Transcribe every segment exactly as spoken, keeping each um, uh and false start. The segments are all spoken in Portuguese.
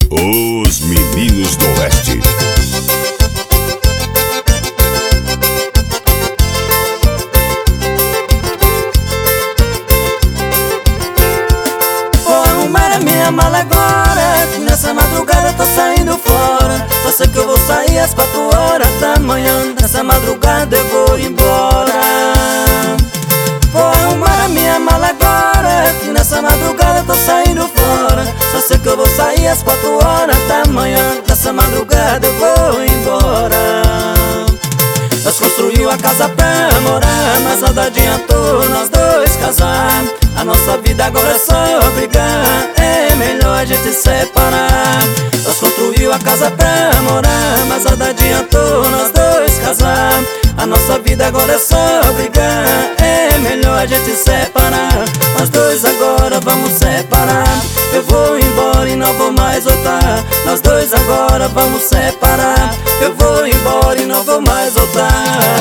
Os Meninos do Oeste. Vou arrumar a minha mala agora, que nessa madrugada tô saindo fora. Só sei que eu vou sair às quatro horas da manhã. Nessa madrugada eu vou embora. Vou arrumar a minha mala agora, que nessa madrugada tô saindo fora. Só sei que eu vou sair às quatro horas da manhã. Nessa madrugada eu vou embora. Nós construiu a casa pra morar, mas nada adiantou nós dois casar. A nossa vida agora é só brigar, é melhor a gente separar. Nós construiu a casa pra morar, mas nada adiantou nós dois casar. A nossa vida agora é só brigar, é melhor a gente separar. Nós dois agora vamos separar. Eu vou embora e não vou mais voltar. Nós dois agora vamos separar. Eu vou embora e não vou mais voltar.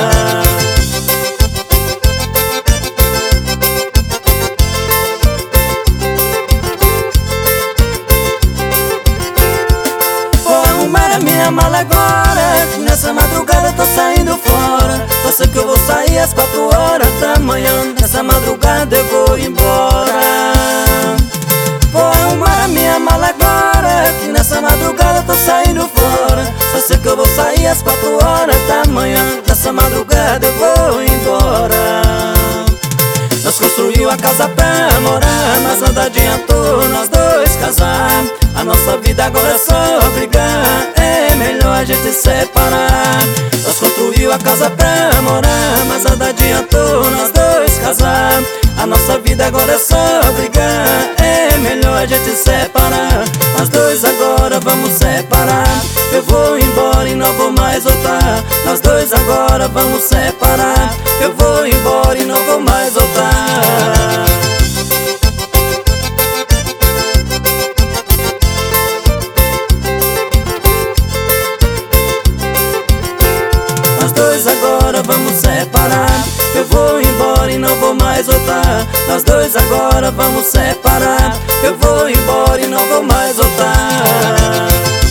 Vou arrumar a minha mala agora, que nessa madrugada tô saindo fora. Só sei que eu vou sair às quatro horas da manhã. Nessa madrugada eu vou embora. Vou arrumar a minha mala agora, que nessa madrugada tô saindo fora. Só sei que eu vou sair às quatro horas da manhã. Nessa madrugada eu vou embora. Nós construiu a casa pra morar, mas nada adiantou nós dois casar. A nossa vida agora é só brigar, é melhor a gente separar. Nós construiu a casa pra morar, mas nada adiantou nós dois casar. A nossa vida agora é só brigar, é melhor a gente separar. Nós dois agora vamos separar. Eu vou embora e não vou mais voltar. Nós dois agora vamos separar. Eu vou embora e não vou mais voltar. Nós dois agora vamos separar. Eu vou embora e não vou mais voltar. Nós dois agora vamos separar. Eu vou embora e não vou mais voltar.